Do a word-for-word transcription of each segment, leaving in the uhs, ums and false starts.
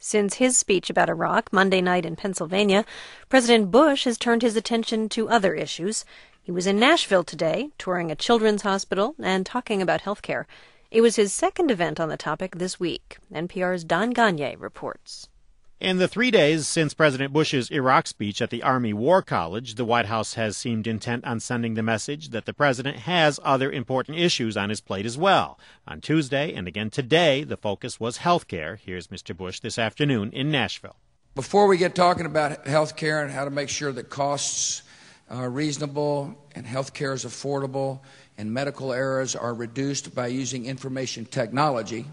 Since his speech about Iraq Monday night in Pennsylvania, President Bush has turned his attention to other issues. He was in Nashville today, touring a children's hospital and talking about health care. It was his second event on the topic this week. N P R's Don Gonyea reports. In the three days since President Bush's Iraq speech at the Army War College, the White House has seemed intent on sending the message that the president has other important issues on his plate as well. On Tuesday and again today, the focus was health care. Here's Mister Bush this afternoon in Nashville. Before we get talking about health care and how to make sure that costs are reasonable and health care is affordable and medical errors are reduced by using information technology,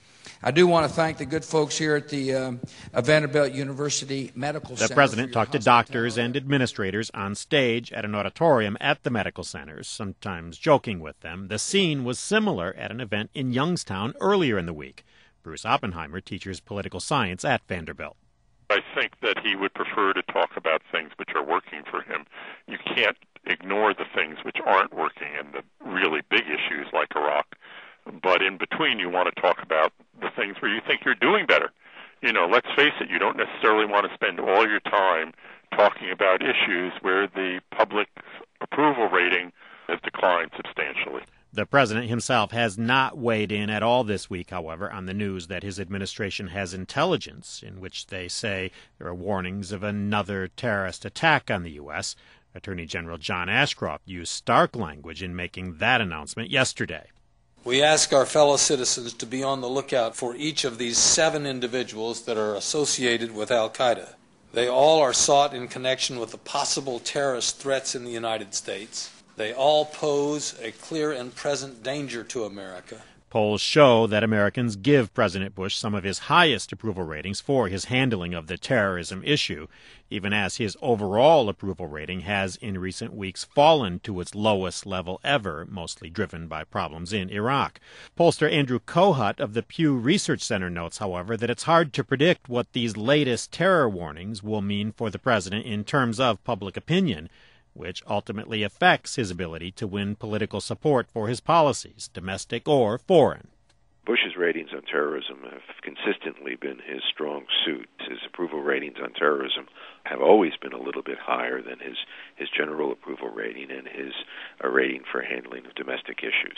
I do want to thank the good folks here at the um, Vanderbilt University Medical Center. The president talked to doctors and administrators on stage at an auditorium at the medical centers, sometimes joking with them. The scene was similar at an event in Youngstown earlier in the week. Bruce Oppenheimer teaches political science at Vanderbilt. I think that he would prefer to talk about things which are working for him. You can't ignore the things which aren't working and the really big issues like Iraq. But in between, you want to talk about the things where you think you're doing better. You know, let's face it, you don't necessarily want to spend all your time talking about issues where the public approval rating has declined substantially. The president himself has not weighed in at all this week, however, on the news that his administration has intelligence, in which they say there are warnings of another terrorist attack on the U S. Attorney General John Ashcroft used stark language in making that announcement yesterday. We ask our fellow citizens to be on the lookout for each of these seven individuals that are associated with al-Qaeda. They all are sought in connection with the possible terrorist threats in the United States. They all pose a clear and present danger to America. Polls show that Americans give President Bush some of his highest approval ratings for his handling of the terrorism issue, even as his overall approval rating has in recent weeks fallen to its lowest level ever, mostly driven by problems in Iraq. Pollster Andrew Kohut of the Pew Research Center notes, however, that it's hard to predict what these latest terror warnings will mean for the president in terms of public opinion, which ultimately affects his ability to win political support for his policies, domestic or foreign. Bush's ratings on terrorism have consistently been his strong suit. His approval ratings on terrorism have always been a little bit higher than his, his general approval rating and his uh, rating for handling of domestic issues.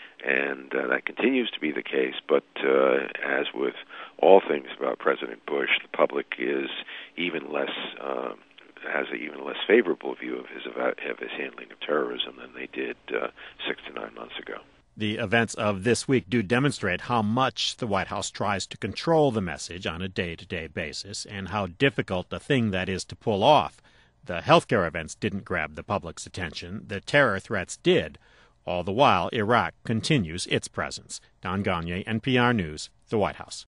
And uh, that continues to be the case, but uh, as with all things about President Bush, the public is even less uh, has an even less favorable view of his of his handling of terrorism than they did uh, six to nine months ago. The events of this week do demonstrate how much the White House tries to control the message on a day-to-day basis and how difficult a thing that is to pull off. The healthcare events didn't grab the public's attention. The terror threats did. All the while, Iraq continues its presence. Don Gonyea, N P R News, the White House.